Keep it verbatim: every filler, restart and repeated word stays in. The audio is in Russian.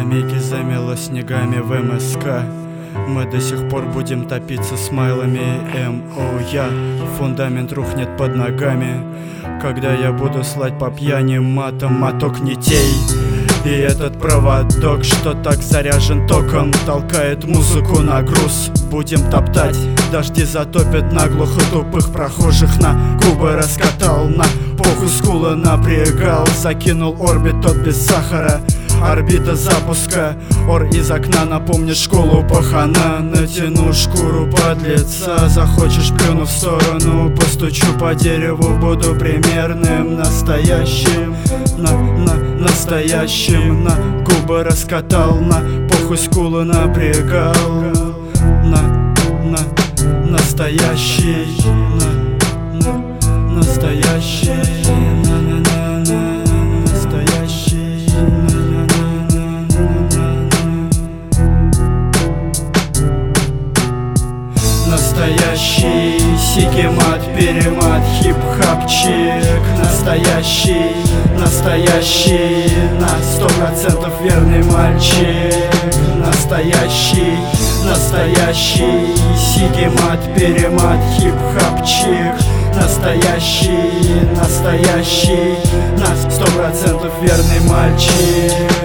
скамейки замело снегами в МСК. Мы до сих пор будем топиться смайлами МО. Я, фундамент рухнет под ногами, когда я буду слать по пьяни матом моток нитей. И этот проводок, что так заряжен током, толкает музыку на груз. Будем топтать, дожди затопят наглухо тупых прохожих. На губы раскатал, на похуй скулы напрягал. Закинул орбит тот без сахара, орбита запуска. Ор из окна напомнит школу пахана. Натяну шкуру подлеца, захочешь плюну в сторону. Постучу по дереву, буду примерным, настоящим, на, на, настоящим. На губы раскатал, на похуй скулы напрягал. На, на, настоящий, на, на, настоящий, на, на, на, на, настоящий, на, на, на, на. Настоящий сикемат, перемат, хип-хапчик. Настоящий, настоящий, на сто процентов верный мальчик. Настоящий, настоящий сикемат, перемат, хип-хапчик. Настоящий, настоящий, на сто процентов верный мальчик.